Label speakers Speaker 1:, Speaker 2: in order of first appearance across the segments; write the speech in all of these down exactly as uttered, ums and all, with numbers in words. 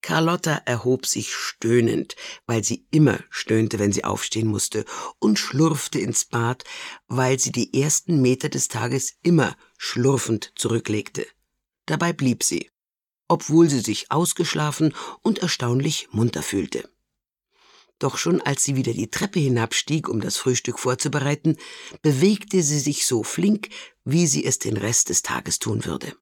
Speaker 1: Carlotta erhob sich stöhnend, weil sie immer stöhnte, wenn sie aufstehen musste, und schlurfte ins Bad, weil sie die ersten Meter des Tages immer schlurfend zurücklegte. Dabei blieb sie, obwohl sie sich ausgeschlafen und erstaunlich munter fühlte. Doch schon als sie wieder die Treppe hinabstieg, um das Frühstück vorzubereiten, bewegte sie sich so flink, wie sie es den Rest des Tages tun würde.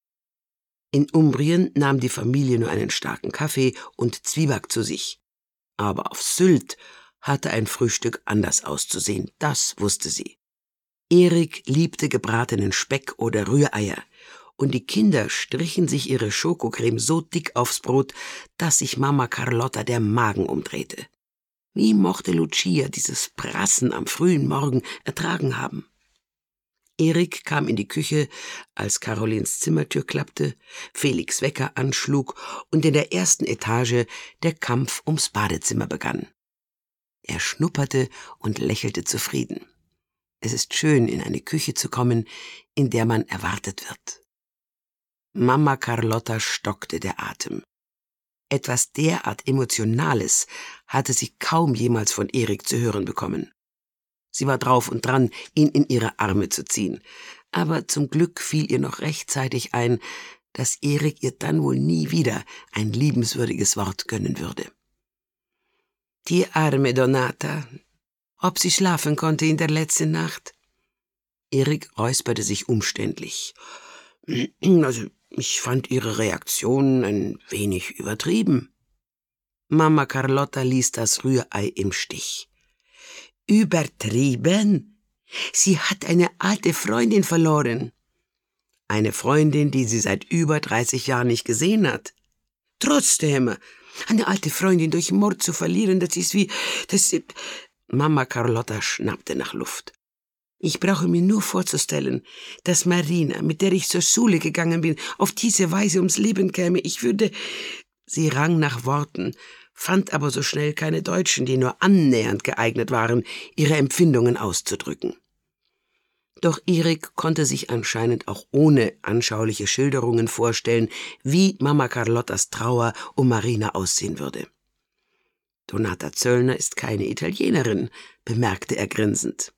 Speaker 1: In Umbrien nahm die Familie nur einen starken Kaffee und Zwieback zu sich. Aber auf Sylt hatte ein Frühstück anders auszusehen, das wusste sie. Erik liebte gebratenen Speck oder Rühreier, und die Kinder strichen sich ihre Schokocreme so dick aufs Brot, dass sich Mama Carlotta der Magen umdrehte. Wie mochte Lucia dieses Prassen am frühen Morgen ertragen haben? Erik kam in die Küche, als Carolins Zimmertür klappte, Felix Wecker anschlug und in der ersten Etage der Kampf ums Badezimmer begann. Er schnupperte und lächelte zufrieden. Es ist schön, in eine Küche zu kommen, in der man erwartet wird. Mama Carlotta stockte der Atem. Etwas derart Emotionales hatte sie kaum jemals von Erik zu hören bekommen. Sie war drauf und dran, ihn in ihre Arme zu ziehen. Aber zum Glück fiel ihr noch rechtzeitig ein, dass Erik ihr dann wohl nie wieder ein liebenswürdiges Wort gönnen würde. Die arme Donata. Ob sie schlafen konnte in der letzten Nacht? Erik räusperte sich umständlich. Also, ich fand ihre Reaktion ein wenig übertrieben. Mama Carlotta ließ das Rührei im Stich. Übertrieben? Sie hat eine alte Freundin verloren. Eine Freundin, die sie seit über dreißig Jahren nicht gesehen hat. Trotzdem, eine alte Freundin durch Mord zu verlieren, das ist wie... das. Mama Carlotta schnappte nach Luft. Ich brauche mir nur vorzustellen, dass Marina, mit der ich zur Schule gegangen bin, auf diese Weise ums Leben käme. Ich würde... Sie rang nach Worten, fand aber so schnell keine Deutschen, die nur annähernd geeignet waren, ihre Empfindungen auszudrücken. Doch Erik konnte sich anscheinend auch ohne anschauliche Schilderungen vorstellen, wie Mama Carlottas Trauer um Marina aussehen würde. Donata Zöllner ist keine Italienerin, bemerkte er grinsend.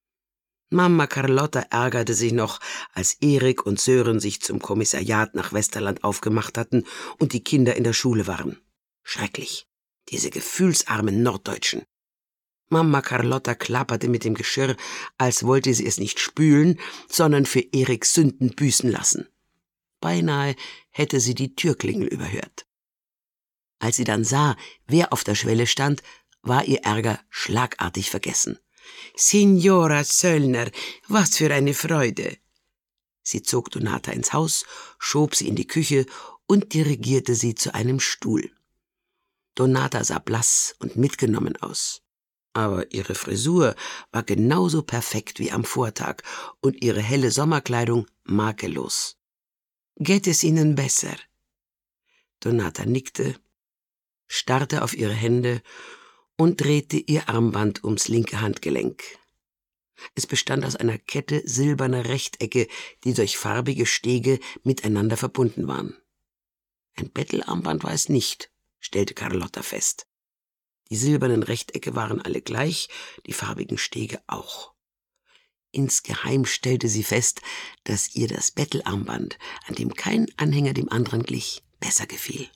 Speaker 1: Mama Carlotta ärgerte sich noch, als Erik und Sören sich zum Kommissariat nach Westerland aufgemacht hatten und die Kinder in der Schule waren. Schrecklich, diese gefühlsarmen Norddeutschen. Mama Carlotta klapperte mit dem Geschirr, als wollte sie es nicht spülen, sondern für Eriks Sünden büßen lassen. Beinahe hätte sie die Türklingel überhört. Als sie dann sah, wer auf der Schwelle stand, war ihr Ärger schlagartig vergessen. »Signora Zöllner, was für eine Freude!« Sie zog Donata ins Haus, schob sie in die Küche und dirigierte sie zu einem Stuhl. Donata sah blass und mitgenommen aus. Aber ihre Frisur war genauso perfekt wie am Vortag und ihre helle Sommerkleidung makellos. »Geht es Ihnen besser?« Donata nickte, starrte auf ihre Hände und drehte ihr Armband ums linke Handgelenk. Es bestand aus einer Kette silberner Rechtecke, die durch farbige Stege miteinander verbunden waren. Ein Bettelarmband war es nicht, stellte Carlotta fest. Die silbernen Rechtecke waren alle gleich, die farbigen Stege auch. Insgeheim stellte sie fest, dass ihr das Bettelarmband, an dem kein Anhänger dem anderen glich, besser gefiel.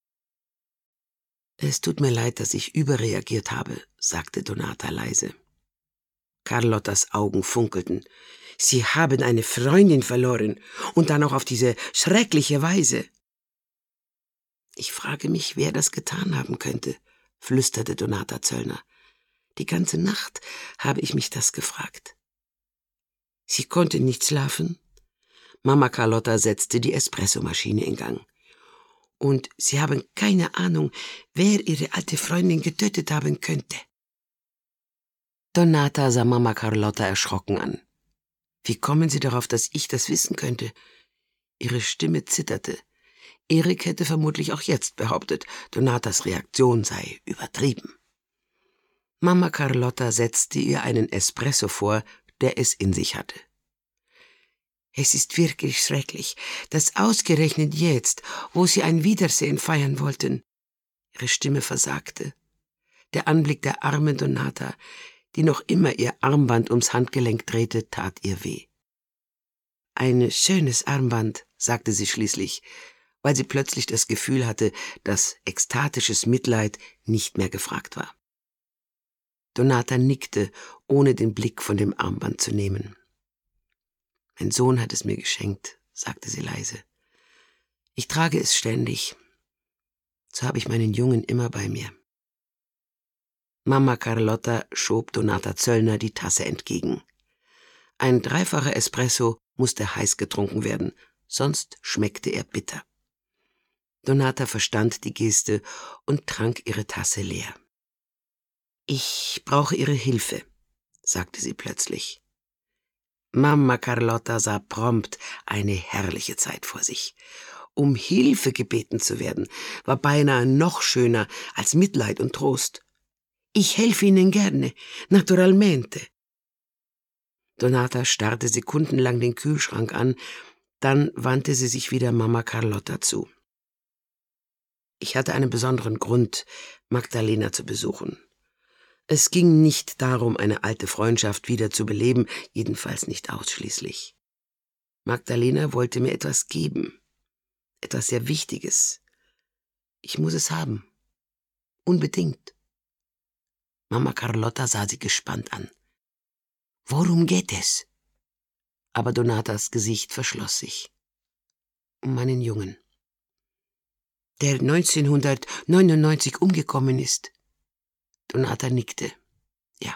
Speaker 1: »Es tut mir leid, dass ich überreagiert habe«, sagte Donata leise. Carlottas Augen funkelten. »Sie haben eine Freundin verloren und dann auch auf diese schreckliche Weise.« »Ich frage mich, wer das getan haben könnte«, flüsterte Donata Zöllner. »Die ganze Nacht habe ich mich das gefragt.« »Sie konnte nicht schlafen?« Mama Carlotta setzte die Espressomaschine in Gang. »Und Sie haben keine Ahnung, wer Ihre alte Freundin getötet haben könnte?« Donata sah Mama Carlotta erschrocken an. »Wie kommen Sie darauf, dass ich das wissen könnte?« Ihre Stimme zitterte. Erik hätte vermutlich auch jetzt behauptet, Donatas Reaktion sei übertrieben. Mama Carlotta setzte ihr einen Espresso vor, der es in sich hatte. Es ist wirklich schrecklich, dass ausgerechnet jetzt, wo sie ein Wiedersehen feiern wollten, ihre Stimme versagte. Der Anblick der armen Donata, die noch immer ihr Armband ums Handgelenk drehte, tat ihr weh. »Ein schönes Armband«, sagte sie schließlich, weil sie plötzlich das Gefühl hatte, dass ekstatisches Mitleid nicht mehr gefragt war. Donata nickte, ohne den Blick von dem Armband zu nehmen. »Mein Sohn hat es mir geschenkt«, sagte sie leise. »Ich trage es ständig. So habe ich meinen Jungen immer bei mir.« Mama Carlotta schob Donata Zöllner die Tasse entgegen. Ein dreifacher Espresso musste heiß getrunken werden, sonst schmeckte er bitter. Donata verstand die Geste und trank ihre Tasse leer. »Ich brauche Ihre Hilfe«, sagte sie plötzlich. Mama Carlotta sah prompt eine herrliche Zeit vor sich. Um Hilfe gebeten zu werden, war beinahe noch schöner als Mitleid und Trost. »Ich helfe Ihnen gerne, naturalmente.« Donata starrte sekundenlang den Kühlschrank an, dann wandte sie sich wieder Mama Carlotta zu. »Ich hatte einen besonderen Grund, Magdalena zu besuchen. Es ging nicht darum, eine alte Freundschaft wieder zu beleben, jedenfalls nicht ausschließlich. Magdalena wollte mir etwas geben, etwas sehr Wichtiges. Ich muss es haben, unbedingt.« Mama Carlotta sah sie gespannt an. »Worum geht es?« Aber Donatas Gesicht verschloss sich. »Um meinen Jungen, der neunzehnhundertneunundneunzig umgekommen ist.« Donata nickte. »Ja.«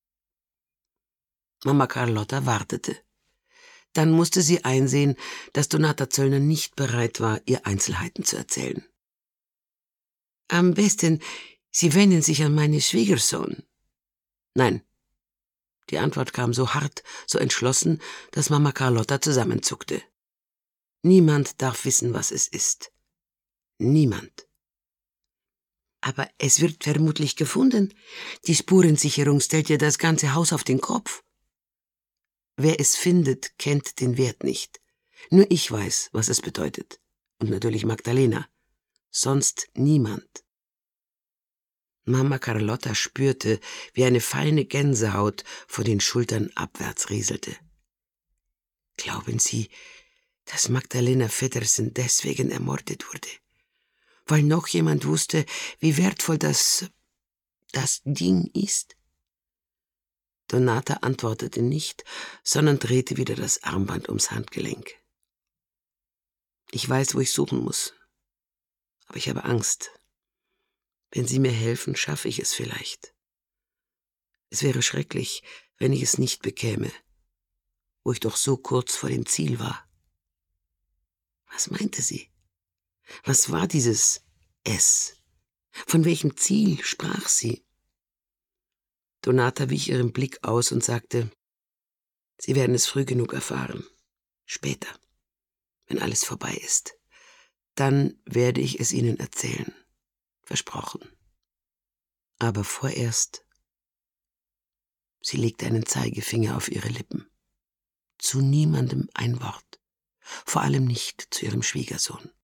Speaker 1: Mama Carlotta wartete. Dann musste sie einsehen, dass Donata Zöllner nicht bereit war, ihr Einzelheiten zu erzählen. »Am besten, Sie wenden sich an meinen Schwiegersohn.« »Nein.« Die Antwort kam so hart, so entschlossen, dass Mama Carlotta zusammenzuckte. »Niemand darf wissen, was es ist. Niemand.« »Aber es wird vermutlich gefunden. Die Spurensicherung stellt ja das ganze Haus auf den Kopf.« »Wer es findet, kennt den Wert nicht. Nur ich weiß, was es bedeutet. Und natürlich Magdalena. Sonst niemand.« Mama Carlotta spürte, wie eine feine Gänsehaut von den Schultern abwärts rieselte. »Glauben Sie, dass Magdalena Feddersen deswegen ermordet wurde? Weil noch jemand wusste, wie wertvoll das, das Ding ist?« Donata antwortete nicht, sondern drehte wieder das Armband ums Handgelenk. »Ich weiß, wo ich suchen muss. Aber ich habe Angst. Wenn Sie mir helfen, schaffe ich es vielleicht. Es wäre schrecklich, wenn ich es nicht bekäme, wo ich doch so kurz vor dem Ziel war.« Was meinte sie? Was war dieses Es? Von welchem Ziel sprach sie? Donata wich ihrem Blick aus und sagte, »Sie werden es früh genug erfahren. Später, wenn alles vorbei ist. Dann werde ich es Ihnen erzählen. Versprochen. Aber vorerst...« Sie legte einen Zeigefinger auf ihre Lippen. »Zu niemandem ein Wort. Vor allem nicht zu Ihrem Schwiegersohn.«